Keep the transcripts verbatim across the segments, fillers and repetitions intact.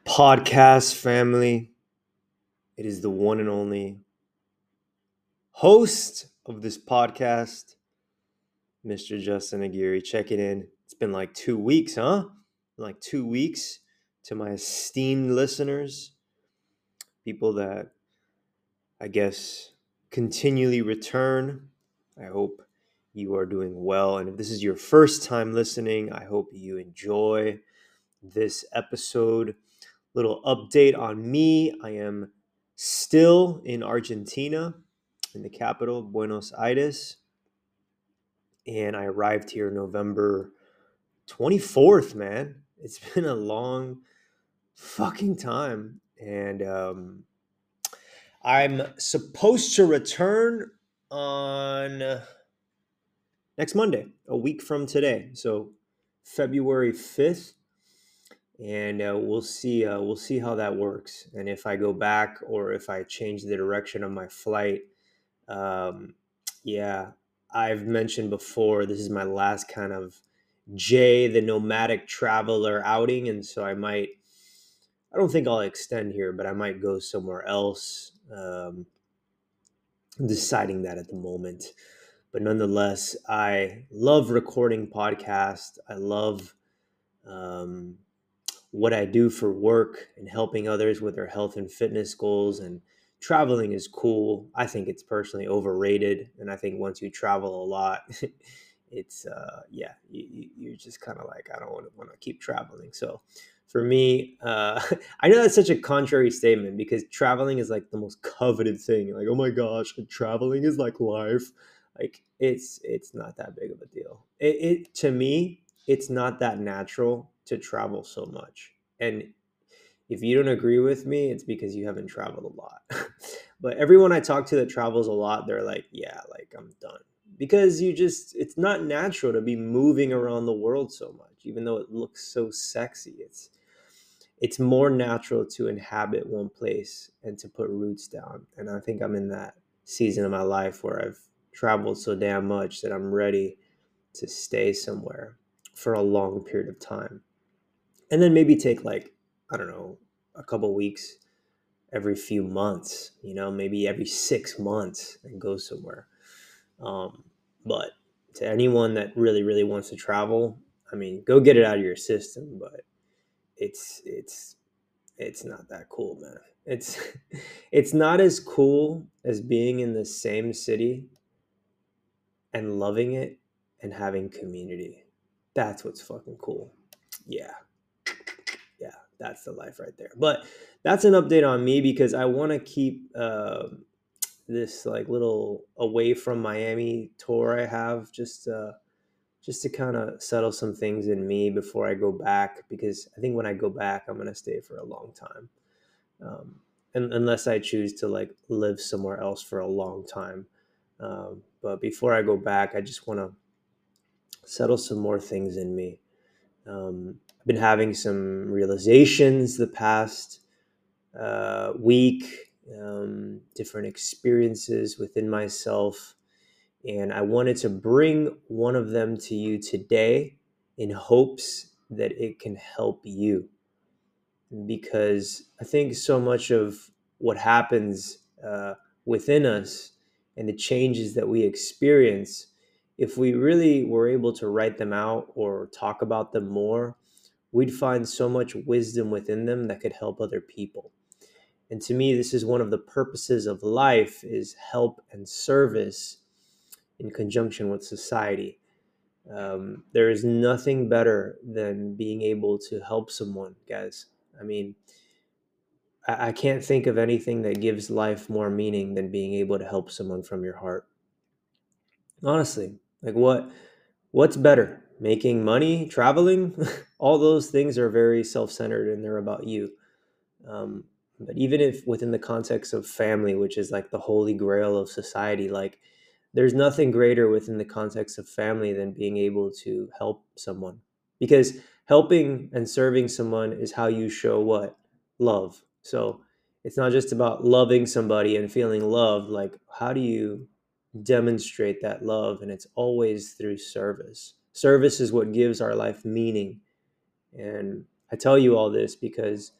podcast family. It is the one and only host of this podcast, Mister Justin Aguirre, checking in. It's been like two weeks, huh? Like two weeks to my esteemed listeners, people that I guess continually return. I hope you are doing well. And if this is your first time listening, I hope you enjoy this episode. Little update on me. I am still in Argentina, in the capital, Buenos Aires. And I arrived here November twenty-fourth, man. It's been a long fucking time. And um, I'm supposed to return on next Monday, a week from today. So February fifth. And uh, we'll see. Uh, we'll see how that works, and if I go back or if I change the direction of my flight. Um, yeah, I've mentioned before. This is my last kind of J, the nomadic traveler outing, and so I might. I don't think I'll extend here, but I might go somewhere else. Um, I'm deciding that at the moment, but nonetheless, I love recording podcasts. I love. Um, what I do for work and helping others with their health and fitness goals, and traveling is cool. I think it's personally overrated, and I think once you travel a lot, it's uh, yeah, you, you're just kind of like, I don't want to want to keep traveling. So for me, uh, I know that's such a contrary statement because traveling is like the most coveted thing. Like, oh my gosh, traveling is like life. Like it's it's not that big of a deal. It, it to me, it's not that natural to travel so much. And if you don't agree with me, it's because you haven't traveled a lot. But everyone I talk to that travels a lot, they're like, yeah, like I'm done. Because you just, it's not natural to be moving around the world so much, even though it looks so sexy. It's, it's more natural to inhabit one place and to put roots down. And I think I'm in that season of my life where I've traveled so damn much that I'm ready to stay somewhere for a long period of time. And then maybe take like, I don't know, a couple weeks every few months, you know, maybe every six months and go somewhere. Um, but to anyone that really, really wants to travel, I mean, go get it out of your system, but it's, it's, it's not that cool, man. It's, it's not as cool as being in the same city and loving it and having community. That's what's fucking cool. Yeah. Yeah, that's the life right there. But that's an update on me because I want to keep uh, this like little away from Miami tour I have just uh, just to kind of settle some things in me before I go back, because I think when I go back I'm gonna stay for a long time, um, and, unless I choose to like live somewhere else for a long time. Um, but before I go back, I just want to settle some more things in me. Um, I've been having some realizations the past uh, week, um, different experiences within myself. And I wanted to bring one of them to you today in hopes that it can help you. Because I think so much of what happens uh, within us and the changes that we experience, if we really were able to write them out or talk about them more, we'd find so much wisdom within them that could help other people. And to me, this is one of the purposes of life, is help and service in conjunction with society. Um, there is nothing better than being able to help someone, guys. I mean, I, I can't think of anything that gives life more meaning than being able to help someone from your heart. Honestly, like what what's better? Making money, traveling? All those things are very self-centered and they're about you. Um, but even if within the context of family, which is like the holy grail of society, like there's nothing greater within the context of family than being able to help someone. Because helping and serving someone is how you show what? Love. So it's not just about loving somebody and feeling loved. Like, how do you demonstrate that love? And it's always through service. Service is what gives our life meaning. And I tell you all this because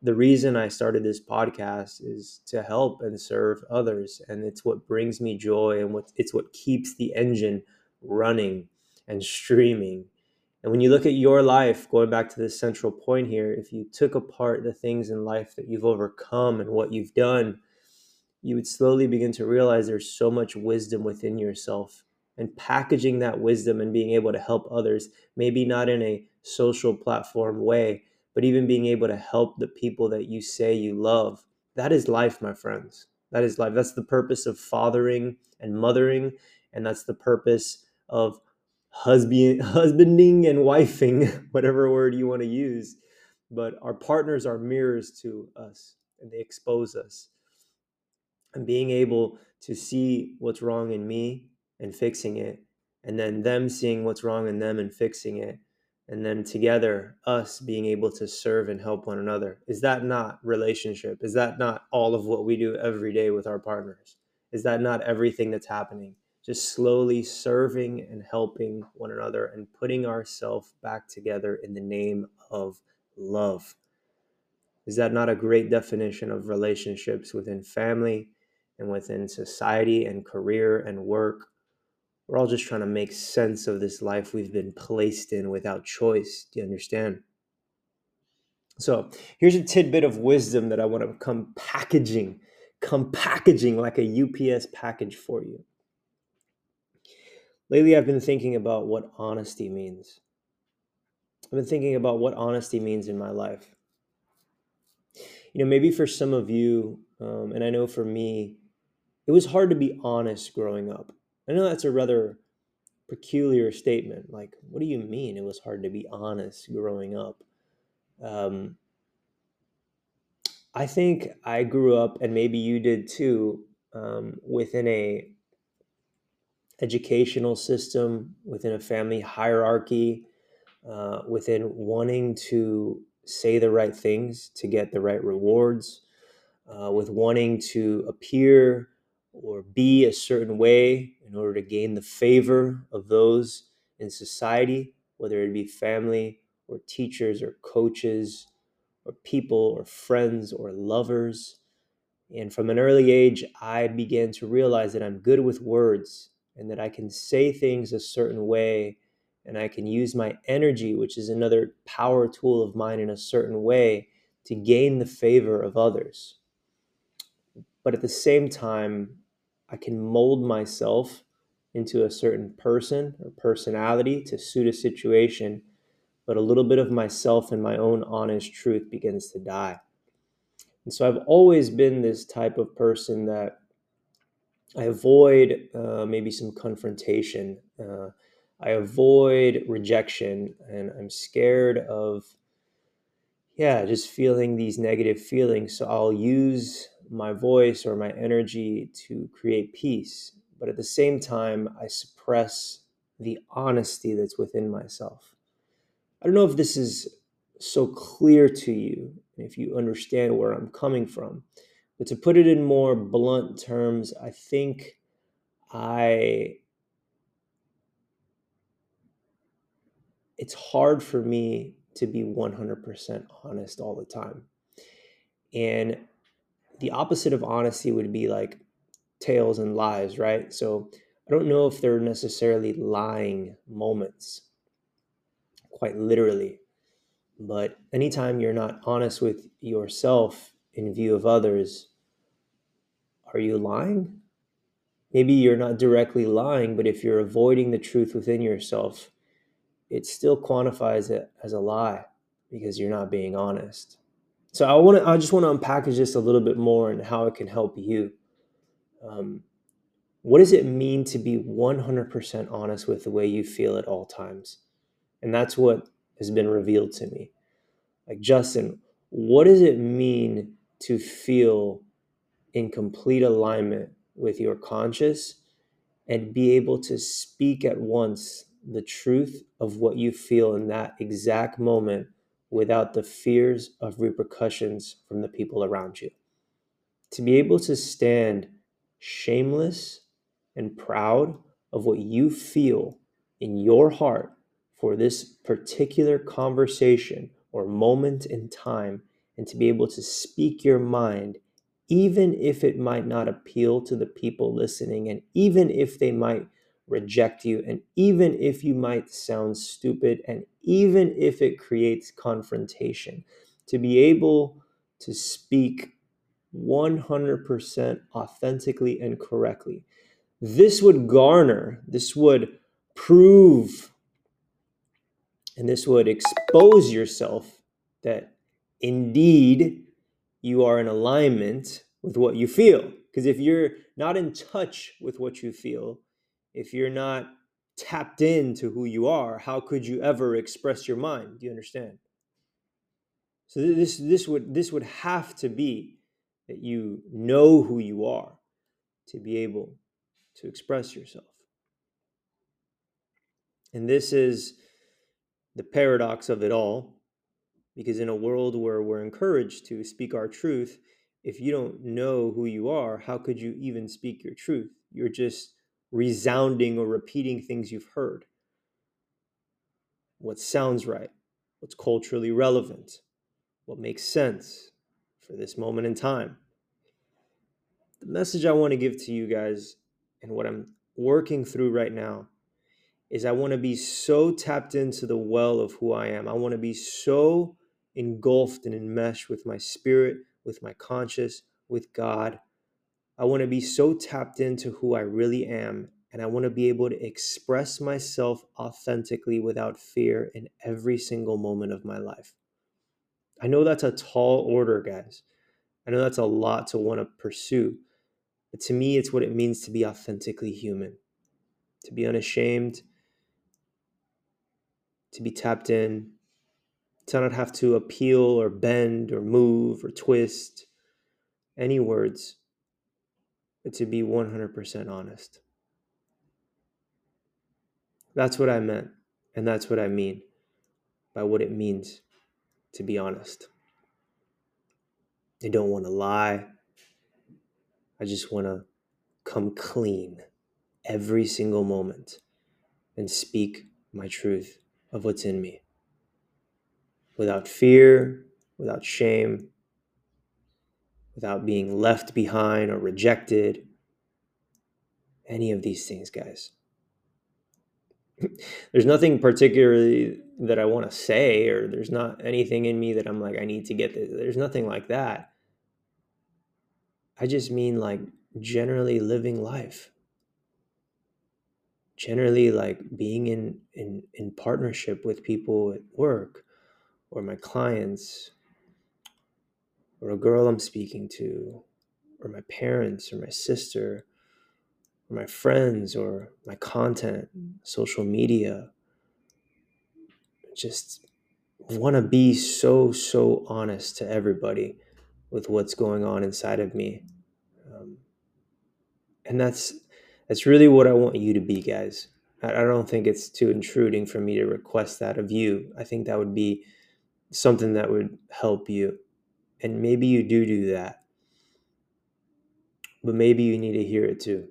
the reason I started this podcast is to help and serve others. And it's what brings me joy, and what it's what keeps the engine running and streaming. And when you look at your life, going back to this central point here, if you took apart the things in life that you've overcome and what you've done, you would slowly begin to realize there's so much wisdom within yourself. And packaging that wisdom and being able to help others, maybe not in a social platform way, but even being able to help the people that you say you love, that is life, my friends. That is life. That's the purpose of fathering and mothering, and that's the purpose of husband, husbanding and wifing, whatever word you want to use. But our partners are mirrors to us, and they expose us. And being able to see what's wrong in me and fixing it, and then them seeing what's wrong in them and fixing it, and then together us being able to serve and help one another. Is that not relationship? Is that not all of what we do every day with our partners? Is that not everything that's happening? Just slowly serving and helping one another and putting ourselves back together in the name of love. Is that not a great definition of relationships within family and within society and career and work? We're all just trying to make sense of this life we've been placed in without choice. Do you understand? So here's a tidbit of wisdom that I want to come packaging, come packaging like a U P S package for you. Lately, I've been thinking about what honesty means. I've been thinking about what honesty means in my life. You know, maybe for some of you, um, and I know for me, it was hard to be honest growing up. I know that's a rather peculiar statement. Like, what do you mean it was hard to be honest growing up? Um, I think I grew up, and maybe you did too, um, within a educational system, within a family hierarchy, uh, within wanting to say the right things to get the right rewards, uh, with wanting to appear or be a certain way in order to gain the favor of those in society, whether it be family or teachers or coaches or people or friends or lovers. And from an early age, I began to realize that I'm good with words and that I can say things a certain way, and I can use my energy, which is another power tool of mine, in a certain way to gain the favor of others. But at the same time, I can mold myself into a certain person or personality to suit a situation, but a little bit of myself and my own honest truth begins to die. And so I've always been this type of person that I avoid uh, maybe some confrontation. Uh, I avoid rejection, and I'm scared of, yeah, just feeling these negative feelings. So I'll use my voice or my energy to create peace. But at the same time, I suppress the honesty that's within myself. I don't know if this is so clear to you, if you understand where I'm coming from. But to put it in more blunt terms, I think I it's hard for me to be one hundred percent honest all the time. And the opposite of honesty would be like tales and lies, right? So I don't know if they're necessarily lying moments, quite literally. But anytime you're not honest with yourself in view of others, are you lying? Maybe you're not directly lying, but if you're avoiding the truth within yourself, it still quantifies it as a lie because you're not being honest. So I want to, I just want to unpackage this a little bit more and how it can help you. Um, what does it mean to be one hundred percent honest with the way you feel at all times? And that's what has been revealed to me. Like, Justin, what does it mean to feel in complete alignment with your conscious and be able to speak at once the truth of what you feel in that exact moment without the fears of repercussions from the people around you? To be able to stand shameless and proud of what you feel in your heart for this particular conversation or moment in time and to be able to speak your mind, even if it might not appeal to the people listening, and even if they might reject you, and even if you might sound stupid, and even if it creates confrontation, to be able to speak one hundred percent authentically and correctly. This would garner, this would prove, and this would expose yourself that indeed you are in alignment with what you feel. Because if you're not in touch with what you feel, if you're not tapped into who you are, how could you ever express your mind? Do you understand? So this this would this would have to be that you know who you are to be able to express yourself. And this is the paradox of it all, because in a world where we're encouraged to speak our truth, if you don't know who you are, how could you even speak your truth? You're just resounding or repeating things you've heard. What sounds right, what's culturally relevant, what makes sense for this moment in time. The message I want to give to you guys, and what I'm working through right now, is I want to be so tapped into the well of who I am. I want to be so engulfed and enmeshed with my spirit, with my conscious, with God. I want to be so tapped into who I really am, and I want to be able to express myself authentically without fear in every single moment of my life. I know that's a tall order, guys. I know that's a lot to want to pursue. But to me, it's what it means to be authentically human, to be unashamed, to be tapped in, to not have to appeal or bend or move or twist any words, but to be one hundred percent honest. That's what I meant, and that's what I mean by what it means to be honest. I don't want to lie. I just want to come clean every single moment and speak my truth of what's in me without fear, without shame, without being left behind or rejected. Any of these things, guys. There's nothing particularly that I want to say, or there's not anything in me that I'm like, I need to get this. There's nothing like that. I just mean like generally living life. Generally like being in, in, in partnership with people at work, or my clients, or a girl I'm speaking to, or my parents, or my sister, or my friends, or my content, social media. Just want to be so, so honest to everybody with what's going on inside of me. Um, and that's that's really what I want you to be, guys. I, I don't think it's too intruding for me to request that of you. I think that would be something that would help you. And maybe you do do that. But maybe you need to hear it too.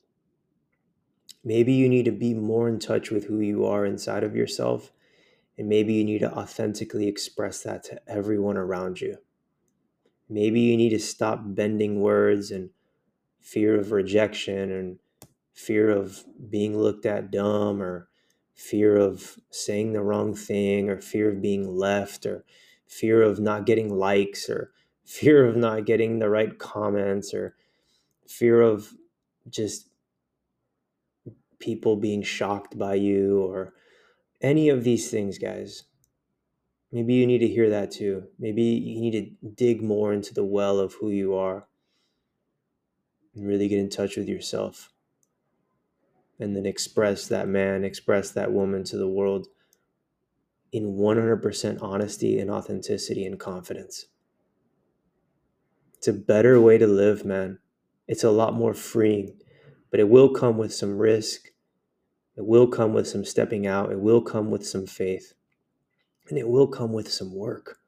Maybe you need to be more in touch with who you are inside of yourself. And maybe you need to authentically express that to everyone around you. Maybe you need to stop bending words and fear of rejection and fear of being looked at dumb, or fear of saying the wrong thing, or fear of being left, or fear of not getting likes, or fear of not getting the right comments, or fear of just people being shocked by you, or any of these things, guys. Maybe you need to hear that too. Maybe you need to dig more into the well of who you are and really get in touch with yourself, and then express that man, express that woman to the world in one hundred percent honesty and authenticity and confidence. It's a better way to live, man. It's a lot more freeing, but it will come with some risk. It will come with some stepping out. It will come with some faith, and it will come with some work.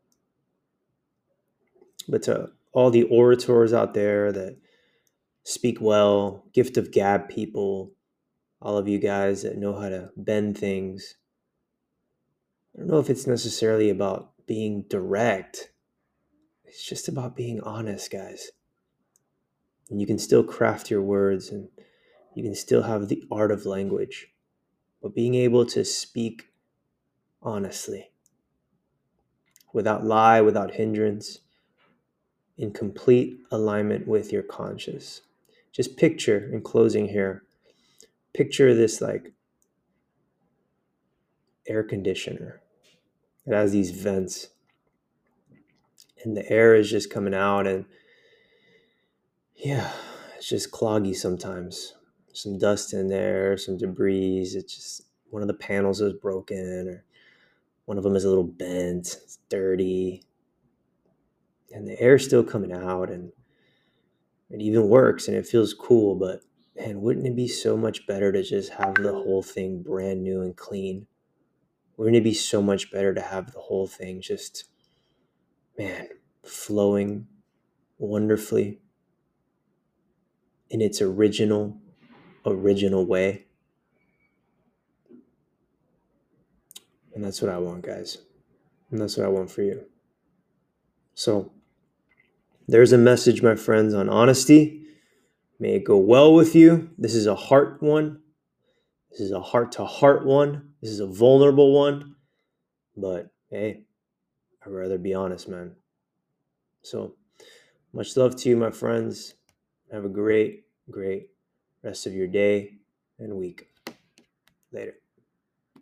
But to all the orators out there that speak well, gift of gab people, all of you guys that know how to bend things, I don't know if it's necessarily about being direct. It's just about being honest, guys. And you can still craft your words and you can still have the art of language, but being able to speak honestly, without lie, without hindrance, in complete alignment with your conscience. Just picture, in closing here, picture this like air conditioner. It has these vents and the air is just coming out, and yeah, it's just cloggy sometimes. Some dust in there, some debris. It's just one of the panels is broken, or one of them is a little bent, it's dirty, and the air's still coming out, and it even works and it feels cool. But man, wouldn't it be so much better to just have the whole thing brand new and clean? Wouldn't it be so much better to have the whole thing just, man, flowing wonderfully in its original, original way? And that's what I want, guys. And that's what I want for you. So there's a message, my friends, on honesty. May it go well with you. This is a heart one. This is a heart-to-heart one. This is a vulnerable one. But hey, I'd rather be honest, man. So much love to you, my friends. Have a great, great rest of your day and week. Later.